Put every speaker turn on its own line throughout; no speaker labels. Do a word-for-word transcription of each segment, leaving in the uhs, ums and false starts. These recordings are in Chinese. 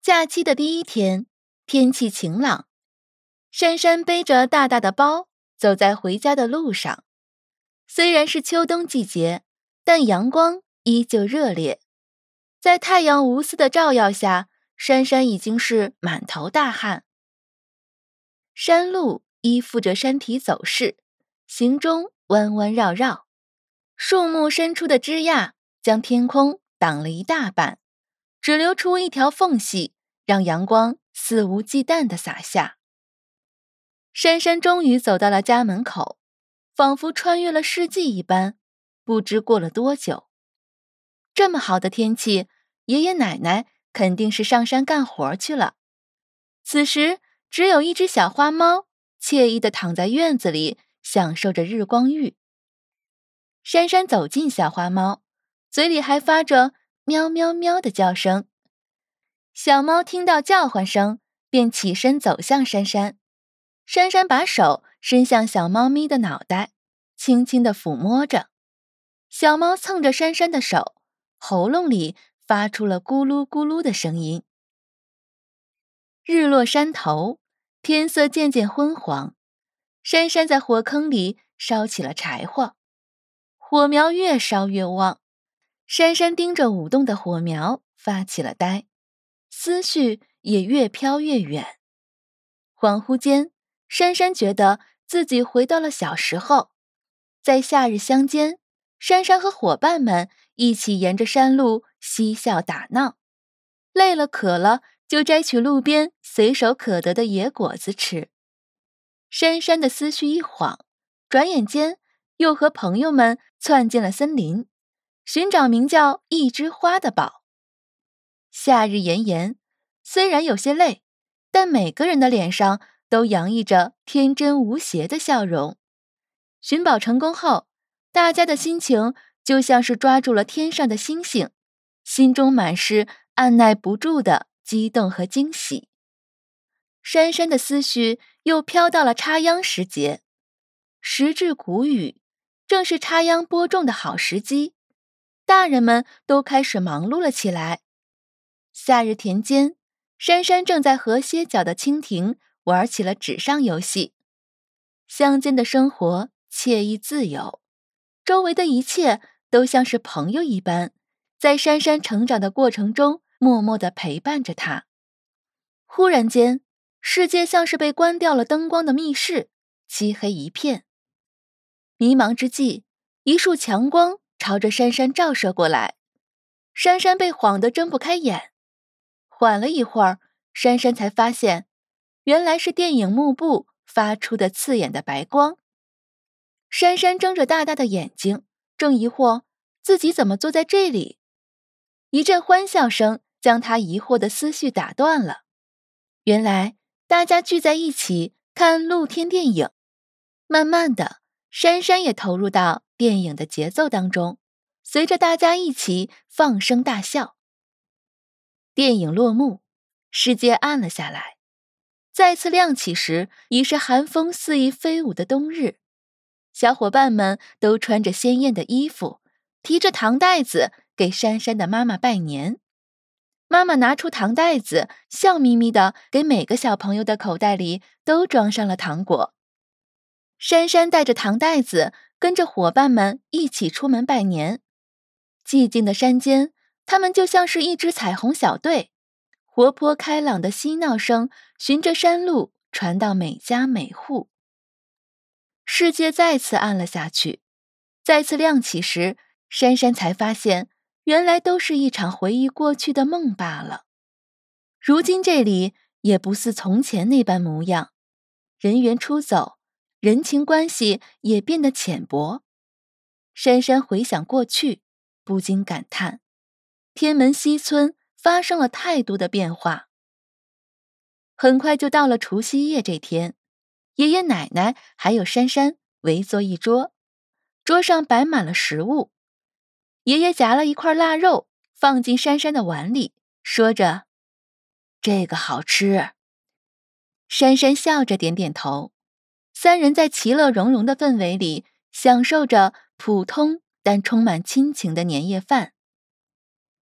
假期的第一天，天气晴朗，珊珊背着大大的包，走在回家的路上。虽然是秋冬季节，但阳光依旧热烈。在太阳无私的照耀下，珊珊已经是满头大汗。山路依附着山体走势，行中弯弯绕绕，树木伸出的枝桠将天空挡了一大半，只留出一条缝隙，让阳光肆无忌惮地洒下。珊珊终于走到了家门口，仿佛穿越了世纪一般，不知过了多久。这么好的天气，爷爷奶奶肯定是上山干活去了。此时只有一只小花猫惬意地躺在院子里，享受着日光浴。珊珊走进小花猫，嘴里还发着喵喵喵的叫声。小猫听到叫唤声，便起身走向珊珊。珊珊把手伸向小猫咪的脑袋，轻轻地抚摸着。小猫蹭着珊珊的手，喉咙里发出了咕噜咕噜的声音。日落山头，天色渐渐昏黄。珊珊在火坑里烧起了柴火，火苗越烧越旺。珊珊盯着舞动的火苗发起了呆，思绪也越飘越远。恍惚间，珊珊觉得自己回到了小时候。在夏日乡间，珊珊和伙伴们一起沿着山路嬉笑打闹，累了渴了就摘取路边随手可得的野果子吃。珊珊的思绪一晃，转眼间又和朋友们窜进了森林，寻找名叫一枝花的宝。夏日炎炎，虽然有些累，但每个人的脸上都洋溢着天真无邪的笑容。寻宝成功后，大家的心情就像是抓住了天上的星星，心中满是按耐不住的激动和惊喜。珊珊的思绪又飘到了插秧时节。时至谷雨，正是插秧播种的好时机，大人们都开始忙碌了起来。夏日田间，珊珊正在和歇脚的蜻蜓玩起了纸上游戏。乡间的生活惬意自由，周围的一切都像是朋友一般，在珊珊成长的过程中默默地陪伴着她。忽然间，世界像是被关掉了灯光的密室，漆黑一片。迷茫之际，一束强光朝着珊珊照射过来，珊珊被晃得睁不开眼。缓了一会儿，珊珊才发现，原来是电影幕布发出的刺眼的白光。珊珊睁着大大的眼睛，正疑惑自己怎么坐在这里。一阵欢笑声将她疑惑的思绪打断了。原来大家聚在一起看露天电影。慢慢的，珊珊也投入到电影的节奏当中，随着大家一起放声大笑。电影落幕，世界暗了下来。再次亮起时，已是寒风肆意飞舞的冬日。小伙伴们都穿着鲜艳的衣服，提着糖袋子给珊珊的妈妈拜年。妈妈拿出糖袋子，笑眯眯地给每个小朋友的口袋里都装上了糖果。珊珊带着糖袋子，跟着伙伴们一起出门拜年。寂静的山间，他们就像是一支彩虹小队，活泼开朗的嬉闹声循着山路传到每家每户。世界再次暗了下去，再次亮起时，珊珊才发现，原来都是一场回忆过去的梦罢了。如今这里也不似从前那般模样，人员出走，人情关系也变得浅薄。珊珊回想过去，不禁感叹，天门西村发生了太多的变化。很快就到了除夕夜这天，爷爷奶奶还有珊珊围坐一桌，桌上摆满了食物。爷爷夹了一块腊肉放进珊珊的碗里，说着：“这个好吃。”珊珊笑着点点头。三人在其乐融融的氛围里，享受着普通但充满亲情的年夜饭。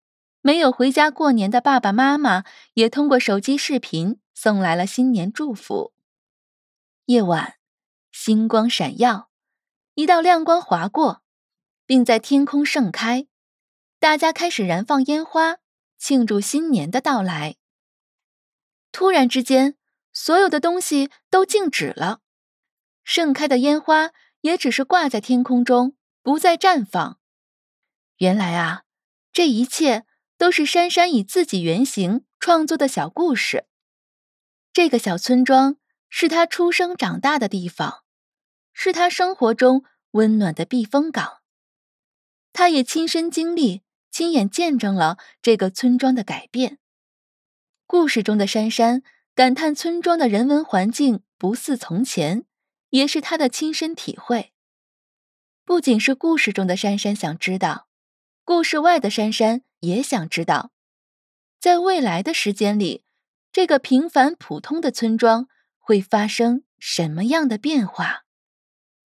没有回家过年的爸爸妈妈也通过手机视频送来了新年祝福。夜晚，星光闪耀，一道亮光划过，并在天空盛开，大家开始燃放烟花，庆祝新年的到来。突然之间，所有的东西都静止了，盛开的烟花也只是挂在天空中，不再绽放。原来啊，这一切都是珊珊以自己原型创作的小故事。这个小村庄是她出生长大的地方，是她生活中温暖的避风港。她也亲身经历，亲眼见证了这个村庄的改变。故事中的珊珊感叹村庄的人文环境不似从前，也是她的亲身体会。不仅是故事中的珊珊想知道，故事外的珊珊也想知道，在未来的时间里，这个平凡普通的村庄会发生什么样的变化？